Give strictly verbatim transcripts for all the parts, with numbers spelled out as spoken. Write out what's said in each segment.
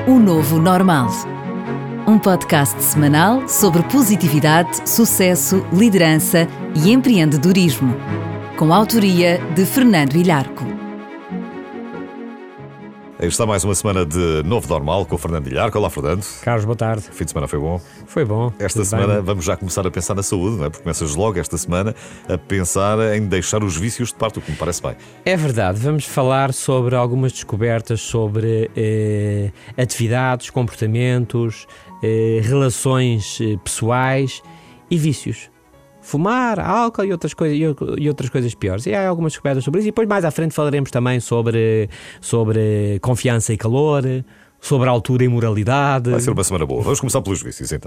O Novo Normal. Um podcast semanal sobre positividade, sucesso, liderança e empreendedorismo. Com a autoria de Fernando Ilharco. Aí está mais uma semana de Novo Normal com o Fernando Ilharco. Olá, Fernando. Carlos, boa tarde. O fim de semana foi bom? Foi bom. Esta semana bem. Vamos já começar a pensar na saúde, não é? Porque começas logo esta semana a pensar em deixar os vícios de parte, o que me parece bem. É verdade. Vamos falar sobre algumas descobertas sobre eh, atividades, comportamentos, eh, relações eh, pessoais e vícios. Fumar, álcool e outras, coisas, e outras coisas piores. E há algumas descobertas sobre isso. E depois mais à frente falaremos também sobre, sobre confiança e calor, sobre altura e moralidade. Vai ser uma semana boa. Vamos começar pelos vícios então.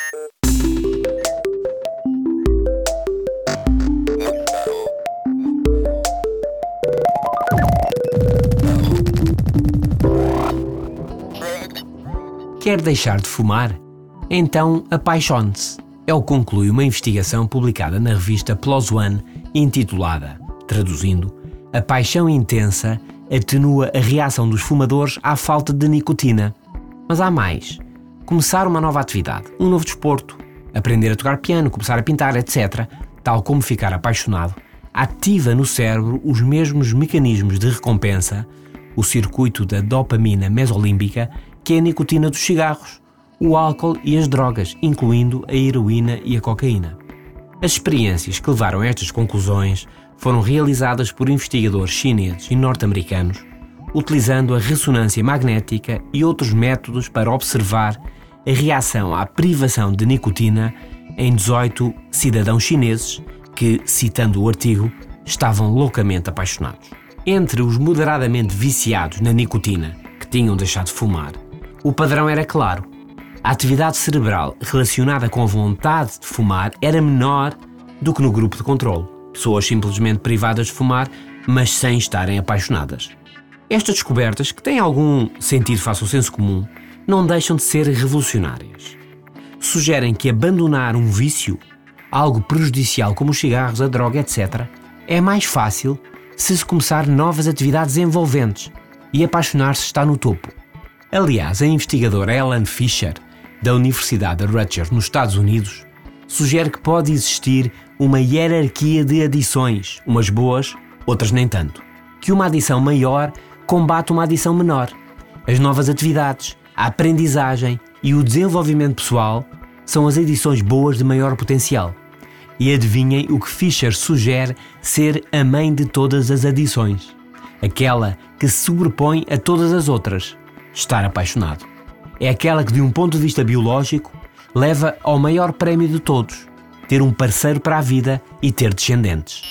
Quer deixar de fumar? Então apaixone-se. É o que conclui uma investigação publicada na revista PLOS ONE, intitulada, traduzindo, A paixão intensa atenua a reação dos fumadores à falta de nicotina. Mas há mais. Começar uma nova atividade, um novo desporto, aprender a tocar piano, começar a pintar, etcétera, tal como ficar apaixonado, ativa no cérebro os mesmos mecanismos de recompensa, o circuito da dopamina mesolímbica, que é a nicotina dos cigarros, o álcool e as drogas, incluindo a heroína e a cocaína. As experiências que levaram a estas conclusões foram realizadas por investigadores chineses e norte-americanos, utilizando a ressonância magnética e outros métodos para observar a reação à privação de nicotina em dezoito cidadãos chineses que, citando o artigo, estavam loucamente apaixonados. Entre os moderadamente viciados na nicotina, que tinham deixado de fumar, o padrão era claro. A atividade cerebral relacionada com a vontade de fumar era menor do que no grupo de controle. Pessoas simplesmente privadas de fumar, mas sem estarem apaixonadas. Estas descobertas, que têm algum sentido face ao senso comum, não deixam de ser revolucionárias. Sugerem que abandonar um vício, algo prejudicial como os cigarros, a droga, etcétera, é mais fácil se se começar novas atividades envolventes e apaixonar-se está no topo. Aliás, a investigadora Ellen Fisher, da Universidade de Rutgers, nos Estados Unidos, sugere que pode existir uma hierarquia de adições, umas boas, outras nem tanto. Que uma adição maior combate uma adição menor. As novas atividades, a aprendizagem e o desenvolvimento pessoal são as adições boas de maior potencial. E adivinhem o que Fisher sugere ser a mãe de todas as adições. Aquela que se sobrepõe a todas as outras. Estar apaixonado. É aquela que, de um ponto de vista biológico, leva ao maior prémio de todos: ter um parceiro para a vida e ter descendentes.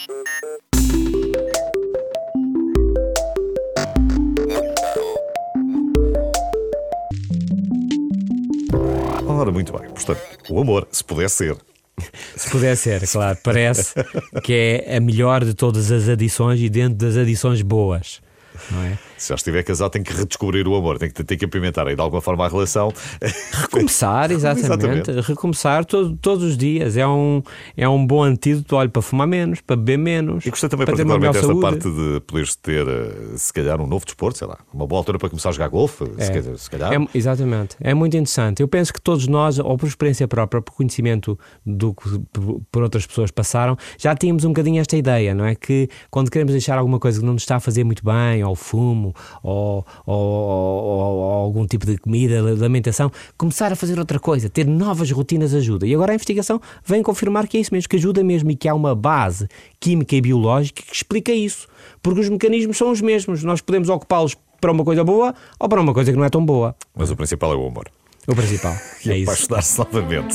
Ora, muito bem. Portanto, o amor, se puder ser. Se puder ser, claro. Parece que é a melhor de todas as adições e dentro das adições boas. Não é? Se já estiver casado, tem que redescobrir o amor, tem que, tem que apimentar aí de alguma forma a relação. Recomeçar, exatamente. exatamente. Recomeçar todo, todos os dias. É um, é um bom antídoto, olha, para fumar menos, para beber menos. E gostei também para particularmente desta saúde. parte de poderes ter, se calhar, um novo desporto, sei lá, uma boa altura para começar a jogar golfe, é. se, se calhar. É, exatamente. É muito interessante. Eu penso que todos nós, ou por experiência própria, por conhecimento do que por outras pessoas passaram, já tínhamos um bocadinho esta ideia, não é? Que quando queremos deixar alguma coisa que não nos está a fazer muito bem, ou fumo, ou, ou, ou, ou algum tipo de comida, de alimentação, começar a fazer outra coisa, ter novas rotinas ajuda. E agora a investigação vem confirmar que é isso mesmo, que ajuda mesmo e que há uma base química e biológica que explica isso. Porque os mecanismos são os mesmos. Nós podemos ocupá-los para uma coisa boa ou para uma coisa que não é tão boa. Mas o principal é o amor. O principal. E é isso. apaixonar-se novamente.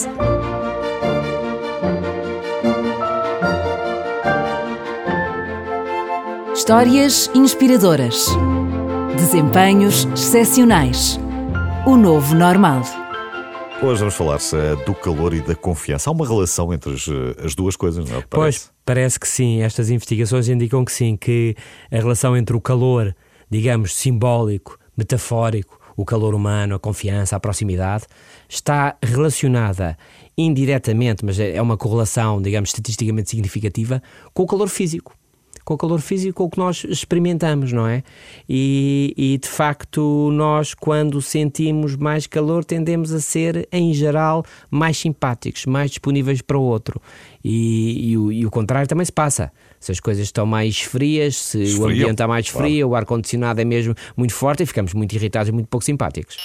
Histórias inspiradoras. Desempenhos excepcionais. O Novo Normal. Hoje vamos falar do calor e da confiança. Há uma relação entre as, as duas coisas, não é? Pois, parece que sim. Estas investigações indicam que sim, que a relação entre o calor, digamos, simbólico, metafórico, o calor humano, a confiança, a proximidade, está relacionada indiretamente, mas é uma correlação, digamos, estatisticamente significativa, com o calor físico. com o calor físico, com o que nós experimentamos, não é? E, e de facto nós, quando sentimos mais calor, tendemos a ser, em geral, mais simpáticos, mais disponíveis para o outro. E, e, o, e o contrário também se passa. Se as coisas estão mais frias, se Esfriam, o ambiente está mais frio, claro. O ar-condicionado é mesmo muito forte e ficamos muito irritados e muito pouco simpáticos.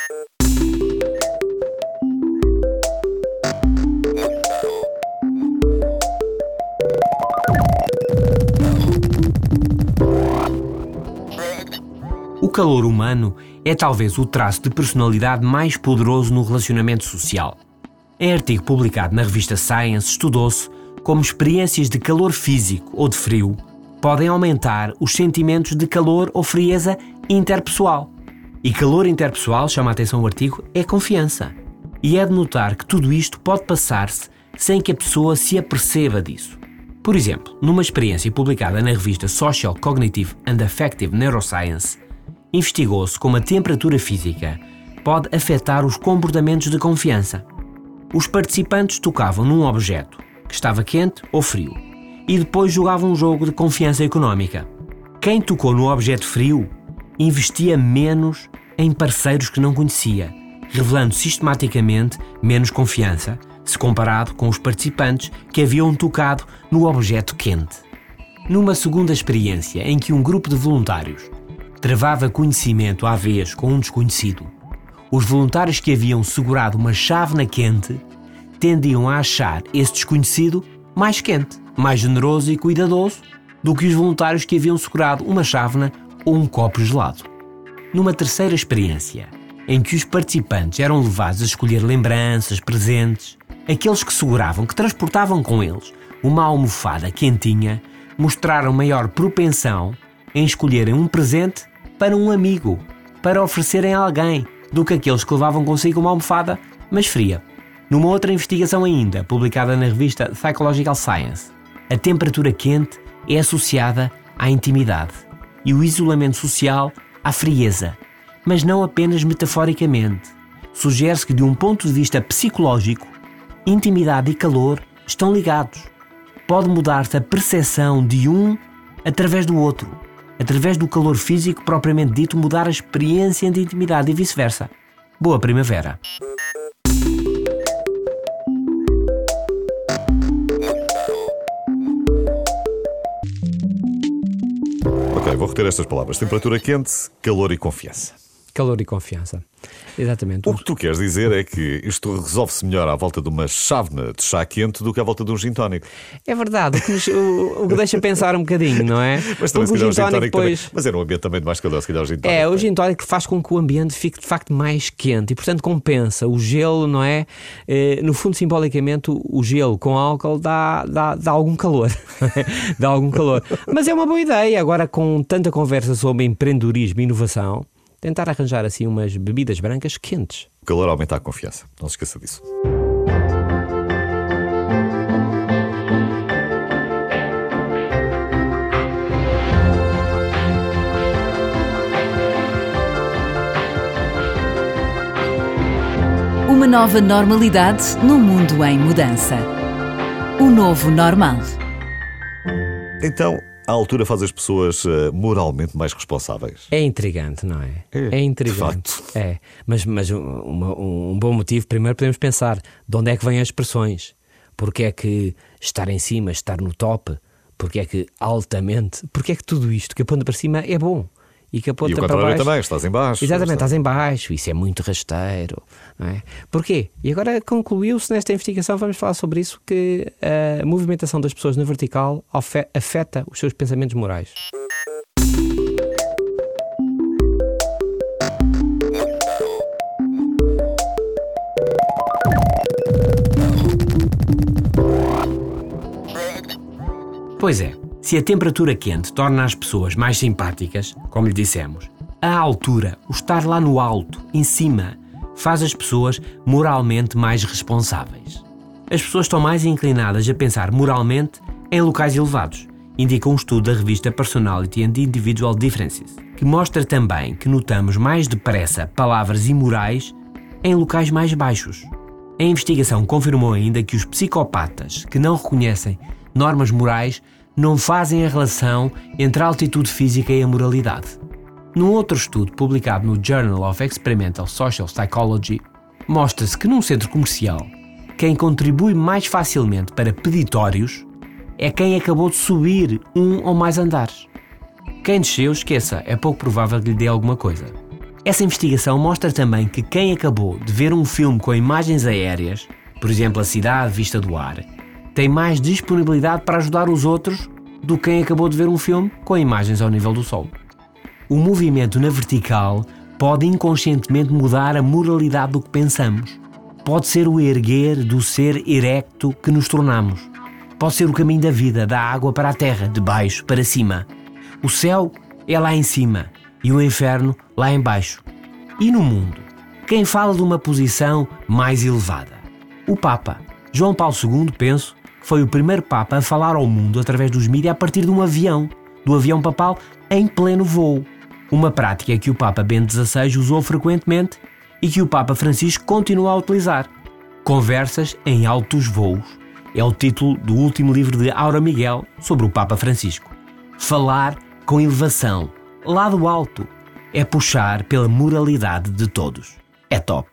O calor humano é talvez o traço de personalidade mais poderoso no relacionamento social. Em artigo publicado na revista Science, estudou-se como experiências de calor físico ou de frio podem aumentar os sentimentos de calor ou frieza interpessoal. E calor interpessoal, chama a atenção o artigo, é confiança. E é de notar que tudo isto pode passar-se sem que a pessoa se aperceba disso. Por exemplo, numa experiência publicada na revista Social, Cognitive and Affective Neuroscience, investigou-se como a temperatura física pode afetar os comportamentos de confiança. Os participantes tocavam num objeto que estava quente ou frio e depois jogavam um jogo de confiança económica. Quem tocou no objeto frio investia menos em parceiros que não conhecia, revelando sistematicamente menos confiança se comparado com os participantes que haviam tocado no objeto quente. Numa segunda experiência em que um grupo de voluntários travava conhecimento à vez com um desconhecido, os voluntários que haviam segurado uma chávena quente tendiam a achar esse desconhecido mais quente, mais generoso e cuidadoso do que os voluntários que haviam segurado uma chávena ou um copo gelado. Numa terceira experiência, em que os participantes eram levados a escolher lembranças, presentes, aqueles que seguravam, que transportavam com eles uma almofada quentinha, mostraram maior propensão em escolherem um presente para um amigo, para oferecerem a alguém, do que aqueles que levavam consigo uma almofada, mas fria. Numa outra investigação ainda, publicada na revista Psychological Science, a temperatura quente é associada à intimidade e o isolamento social à frieza, mas não apenas metaforicamente. Sugere-se que, de um ponto de vista psicológico, intimidade e calor estão ligados. Pode mudar-se a percepção de um através do outro. Através do calor físico propriamente dito, mudar a experiência de intimidade e vice-versa. Boa primavera! Ok, vou reter estas palavras. Temperatura quente, calor e confiança. Calor e confiança. Exatamente. O que tu queres dizer é que isto resolve-se melhor à volta de uma chávena de chá quente do que à volta de um gin tónico. É verdade, o que, nos, o, o que deixa pensar um bocadinho, não é? Mas também, se calhar, o gin tónico depois... também, mas é um ambiente também de mais calor, se calhar o gin tónico. É, o gin tónico faz com que o ambiente fique de facto mais quente e, portanto, compensa. O gelo, não é? Eh, no fundo, simbolicamente, o gelo com álcool dá, dá, dá algum calor. dá algum calor. Mas é uma boa ideia. Agora, com tanta conversa sobre empreendedorismo e inovação, tentar arranjar assim umas bebidas brancas quentes. O calor aumenta a confiança, não se esqueça disso. Uma nova normalidade num mundo em mudança. O novo normal. Então, a altura faz as pessoas uh, moralmente mais responsáveis. É intrigante, não é? É, é intrigante. De facto. É, mas, mas um, um, um bom motivo, primeiro podemos pensar de onde é que vêm as expressões. Porque é que estar em cima, estar no top, porque é que altamente, porque é que tudo isto que aponta para cima é bom. E que aponta e o para contrário baixo também, estás em baixo. Exatamente, estás... estás em baixo, isso é muito rasteiro, não é? Porquê? E agora concluiu-se nesta investigação, vamos falar sobre isso, que a movimentação das pessoas na vertical afeta os seus pensamentos morais. Pois é. Se a temperatura quente torna as pessoas mais simpáticas, como lhe dissemos, a altura, o estar lá no alto, em cima, faz as pessoas moralmente mais responsáveis. As pessoas estão mais inclinadas a pensar moralmente em locais elevados, indica um estudo da revista Personality and Individual Differences, que mostra também que notamos mais depressa palavras imorais em locais mais baixos. A investigação confirmou ainda que os psicopatas que não reconhecem normas morais não fazem a relação entre a altitude física e a moralidade. Num outro estudo publicado no Journal of Experimental Social Psychology, mostra-se que num centro comercial, quem contribui mais facilmente para peditórios é quem acabou de subir um ou mais andares. Quem desceu, esqueça, é pouco provável que lhe dê alguma coisa. Essa investigação mostra também que quem acabou de ver um filme com imagens aéreas, por exemplo, a cidade vista do ar, tem mais disponibilidade para ajudar os outros do que quem acabou de ver um filme com imagens ao nível do sol. O movimento na vertical pode inconscientemente mudar a moralidade do que pensamos. Pode ser o erguer do ser erecto que nos tornamos. Pode ser o caminho da vida, da água para a terra, de baixo para cima. O céu é lá em cima e o inferno lá em baixo. E no mundo, quem fala de uma posição mais elevada? O Papa. João Paulo segundo, penso, que foi o primeiro Papa a falar ao mundo através dos mídias a partir de um avião, do avião papal em pleno voo. Uma prática que o Papa Bento dezasseis usou frequentemente e que o Papa Francisco continua a utilizar. Conversas em altos voos. É o título do último livro de Aura Miguel sobre o Papa Francisco. Falar com elevação, lá do alto, é puxar pela moralidade de todos. É top.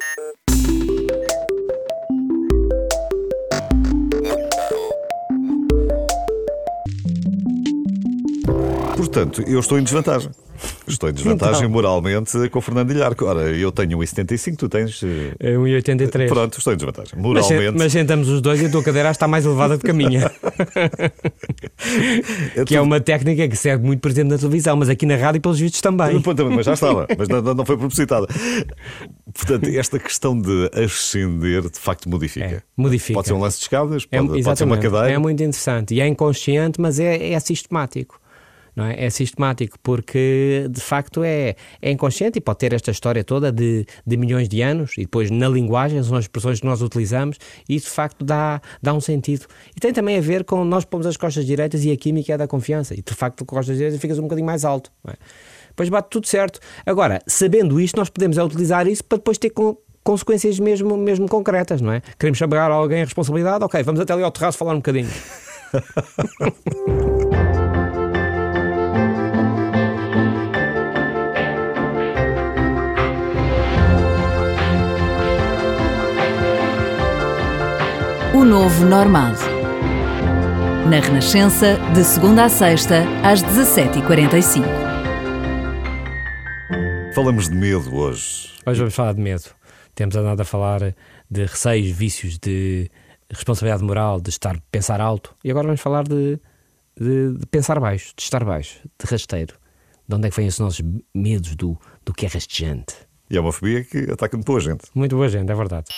Portanto, eu estou em desvantagem. Estou em desvantagem Então. moralmente com o Fernando Ilharco. Ora, eu tenho um e setenta e cinco, tu tens... eh, É um e oitenta e três. Pronto, estou em desvantagem. Mas, Moralmente... se- mas sentamos os dois e a tua cadeira está mais elevada do que a minha. Que é uma técnica que serve muito, por exemplo, na televisão, mas aqui na rádio, pelos vistos, também. Mas já estava, mas não, não foi propositada. Portanto, esta questão de ascender de facto modifica. É, modifica. Pode ser um lance de escadas, É, pode, pode ser uma exatamente. cadeira. É muito interessante e é inconsciente, mas é, é sistemático. Não é? É sistemático porque de facto é, é inconsciente e pode ter esta história toda de, de milhões de anos e depois na linguagem são as expressões que nós utilizamos e isso de facto dá, dá um sentido. E tem também a ver com nós pomos as costas direitas e a química é da confiança e de facto com as costas direitas ficas um bocadinho mais alto. Não é? Depois bate tudo certo. Agora, sabendo isto, nós podemos é utilizar isso para depois ter com, consequências mesmo, mesmo concretas, não é? Queremos chamar alguém a responsabilidade? Ok, vamos até ali ao terraço falar um bocadinho. O novo normal. Na Renascença, de segunda a sexta, às dezassete e quarenta e cinco. Falamos de medo hoje. Hoje vamos falar de medo. Temos andado a falar de receios, vícios, de responsabilidade moral, de estar, pensar alto. E agora vamos falar de, de, de pensar baixo, de estar baixo, de rasteiro. De onde é que vêm os nossos medos do, do que é rastejante? E é uma fobia que ataca muito boa gente. Muito boa gente, é verdade.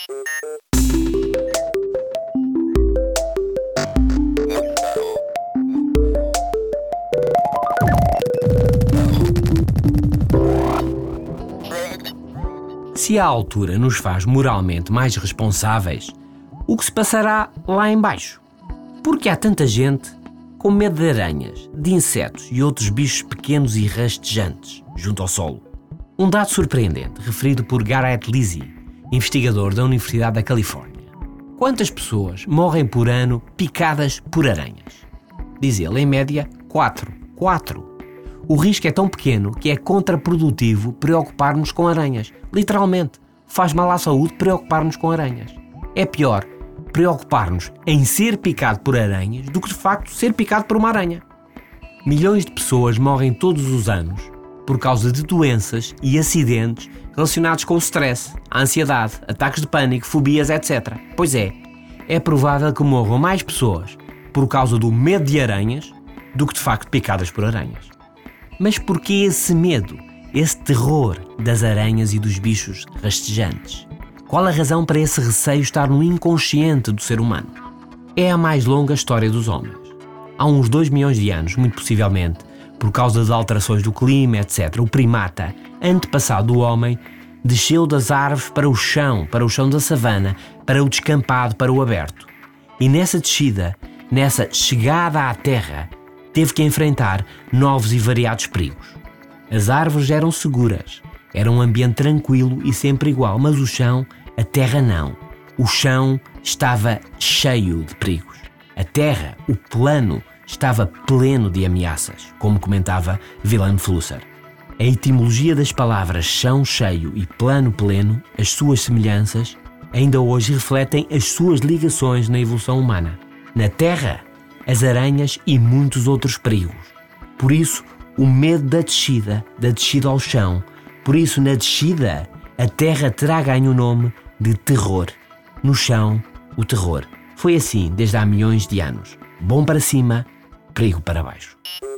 Se a altura nos faz moralmente mais responsáveis, o que se passará lá em baixo? Porque há tanta gente com medo de aranhas, de insetos e outros bichos pequenos e rastejantes junto ao solo. Um dado surpreendente referido por Garrett Lizzie, investigador da Universidade da Califórnia. Quantas pessoas morrem por ano picadas por aranhas? Diz ele, em média, quatro. quatro. O risco é tão pequeno que é contraprodutivo preocupar-nos com aranhas. Literalmente, faz mal à saúde preocupar-nos com aranhas. É pior preocupar-nos em ser picado por aranhas do que de facto ser picado por uma aranha. Milhões de pessoas morrem todos os anos por causa de doenças e acidentes relacionados com o stress, a ansiedade, ataques de pânico, fobias, etcétera. Pois é, é provável que morram mais pessoas por causa do medo de aranhas do que de facto picadas por aranhas. Mas porquê esse medo, esse terror das aranhas e dos bichos rastejantes? Qual a razão para esse receio estar no inconsciente do ser humano? É a mais longa história dos homens. Há uns dois milhões de anos, muito possivelmente, por causa de alterações do clima, etcétera, o primata, antepassado do homem, desceu das árvores para o chão, para o chão da savana, para o descampado, para o aberto. E nessa descida, nessa chegada à terra, teve que enfrentar novos e variados perigos. As árvores eram seguras, era um ambiente tranquilo e sempre igual, mas o chão, a terra não. O chão estava cheio de perigos. A terra, o plano, estava pleno de ameaças, como comentava Wilhelm Flusser. A etimologia das palavras chão cheio e plano pleno, as suas semelhanças, ainda hoje refletem as suas ligações na evolução humana. Na Terra, as aranhas e muitos outros perigos. Por isso, o medo da descida, da descida ao chão. Por isso, na descida, a Terra terá ganho o nome de terror. No chão, o terror. Foi assim desde há milhões de anos. Bom para cima, perigo para baixo.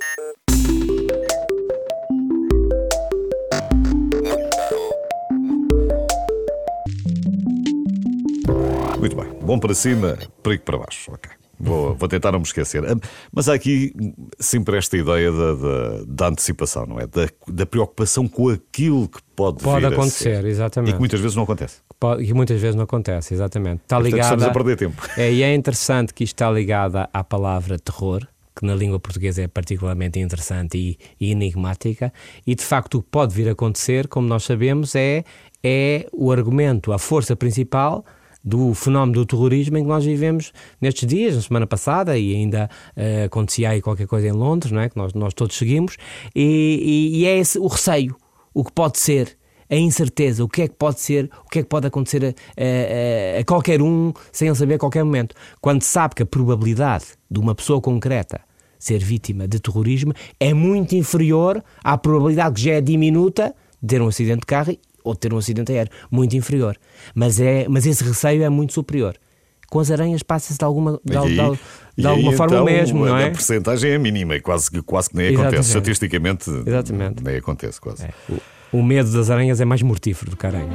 Muito bem. Bom para cima, perigo para baixo. Ok. Vou, vou tentar não me esquecer. Mas há aqui sempre esta ideia da, da, da antecipação, não é? Da, da preocupação com aquilo que pode, pode vir acontecer, a ser. Exatamente. E que muitas vezes não acontece. Pode, e muitas vezes não acontece, exatamente. Está ligada, estamos a perder tempo. É, e é interessante que isto está ligada à palavra terror, que na língua portuguesa é particularmente interessante e, e enigmática. E de facto o que pode vir a acontecer, como nós sabemos, é, é o argumento, a força principal do fenómeno do terrorismo em que nós vivemos nestes dias, na semana passada, e ainda uh, acontecia aí qualquer coisa em Londres, não é? Que nós, nós todos seguimos, e, e, e é esse o receio, o que pode ser, a incerteza, o que é que pode ser, o que é que pode acontecer a, a, a qualquer um, sem ele saber a qualquer momento. Quando sabe que a probabilidade de uma pessoa concreta ser vítima de terrorismo é muito inferior à probabilidade que já é diminuta de ter um acidente de carro ou ter um acidente aéreo, muito inferior. Mas, é, mas esse receio é muito superior. Com as aranhas passa-se de alguma, de, aí, de, de alguma aí, forma então, mesmo, não é? A percentagem é mínima e quase, quase que nem Exatamente. acontece. Estatisticamente, Exatamente. nem acontece quase. É. O, o medo das aranhas é mais mortífero do que a aranha.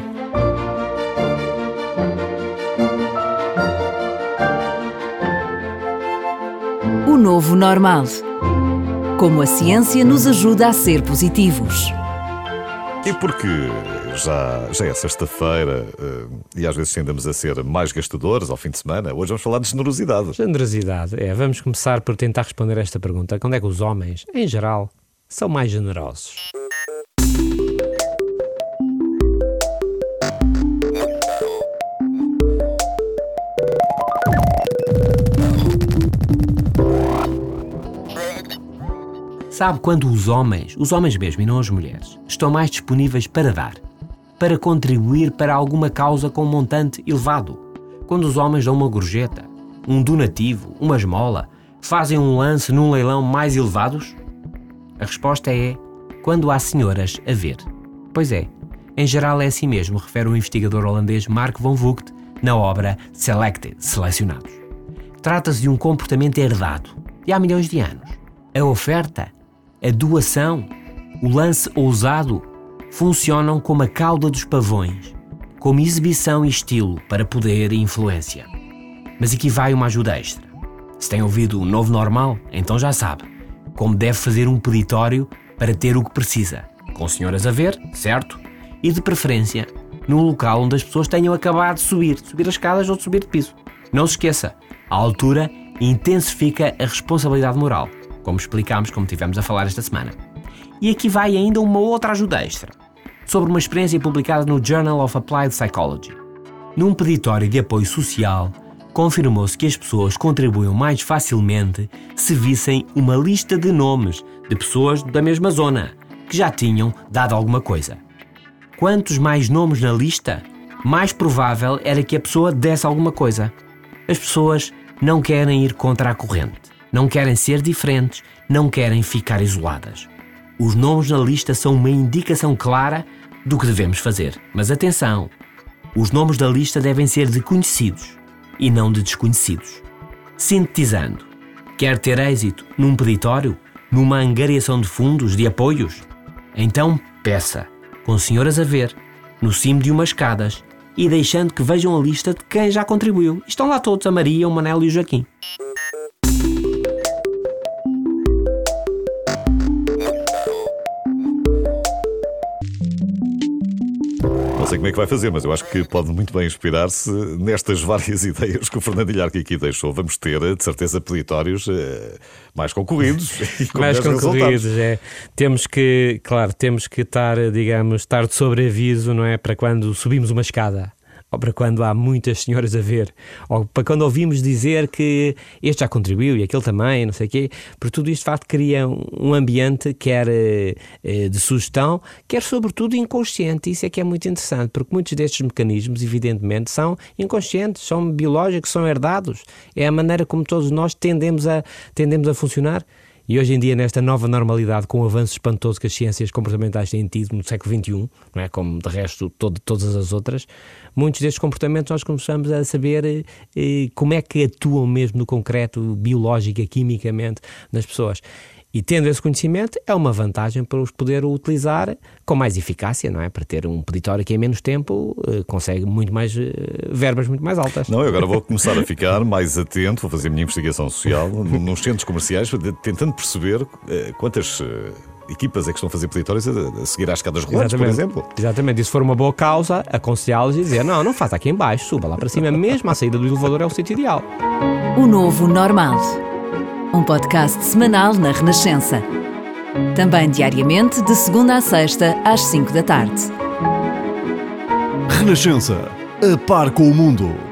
O novo normal. Como a ciência nos ajuda a ser positivos. E porque já, já é sexta-feira e às vezes tendemos a ser mais gastadores ao fim de semana, hoje vamos falar de generosidade. Generosidade, é. Vamos começar por tentar responder a esta pergunta. Quando é que os homens, em geral, são mais generosos? Sabe quando os homens, os homens mesmo e não as mulheres, estão mais disponíveis para dar, para contribuir para alguma causa com um montante elevado? Quando os homens dão uma gorjeta, um donativo, uma esmola, fazem um lance num leilão mais elevados? A resposta é quando há senhoras a ver. Pois é, em geral é assim mesmo, refere o investigador holandês Mark van Vugt na obra Selected, Selecionados. Trata-se de um comportamento herdado de há milhões de anos. A oferta, a doação, o lance ousado funcionam como a cauda dos pavões, como exibição e estilo para poder e influência. Mas aqui vai uma ajuda extra. Se tem ouvido o novo normal, então já sabe como deve fazer um peditório para ter o que precisa, com senhoras a ver, certo? E de preferência num local onde as pessoas tenham acabado de subir, de subir as escadas ou de subir de piso. Não se esqueça, a altura intensifica a responsabilidade moral, como explicámos, como tivemos a falar esta semana. E aqui vai ainda uma outra ajuda extra, sobre uma experiência publicada no Journal of Applied Psychology. Num peditório de apoio social, confirmou-se que as pessoas contribuíam mais facilmente se vissem uma lista de nomes de pessoas da mesma zona, que já tinham dado alguma coisa. Quantos mais nomes na lista, mais provável era que a pessoa desse alguma coisa. As pessoas não querem ir contra a corrente. Não querem ser diferentes, não querem ficar isoladas. Os nomes na lista são uma indicação clara do que devemos fazer. Mas atenção, os nomes da lista devem ser de conhecidos e não de desconhecidos. Sintetizando, quer ter êxito num peditório, numa angariação de fundos, de apoios? Então peça, com senhoras a ver, no cimo de umas escadas e deixando que vejam a lista de quem já contribuiu. Estão lá todos, a Maria, o Manel e o Joaquim. Não sei como é que vai fazer, mas eu acho que pode muito bem inspirar-se nestas várias ideias que o Fernando Ilharque aqui deixou. Vamos ter, de certeza, peditórios eh, mais concorridos e com mais concorridos, resultados. É. Temos que, claro, temos que estar, digamos, estar de sobreaviso, não é? Para quando subimos uma escada ou para quando há muitas senhoras a ver, ou para quando ouvimos dizer que este já contribuiu e aquele também, não sei o quê, porque tudo isto de facto cria um ambiente, quer de sugestão, quer sobretudo inconsciente. Isso é que é muito interessante, porque muitos destes mecanismos, evidentemente, são inconscientes, são biológicos, são herdados. É a maneira como todos nós tendemos a, tendemos a funcionar. E hoje em dia, nesta nova normalidade, com o avanço espantoso que as ciências comportamentais têm tido no século vinte e um, não é? Como de resto todo, todas as outras, muitos destes comportamentos nós começamos a saber eh, como é que atuam mesmo no concreto, biológica, quimicamente, nas pessoas. E tendo esse conhecimento, é uma vantagem para os poder utilizar com mais eficácia, não é? Para ter um peditório que em menos tempo eh, consegue muito mais eh, verbas muito mais altas. Não, eu agora vou começar a ficar mais atento, vou fazer a minha investigação social nos centros comerciais, tentando perceber eh, quantas eh, equipas é que estão a fazer peditórios a, a seguir às escadas rolantes, por exemplo. Exatamente, e se for uma boa causa, aconselhá-los e dizer, não, não faça aqui em baixo, suba lá para cima, mesmo a saída do elevador é o sítio ideal. O Novo Normal. Um podcast semanal na Renascença. Também diariamente, de segunda a sexta, às cinco da tarde. Renascença. A par com o mundo.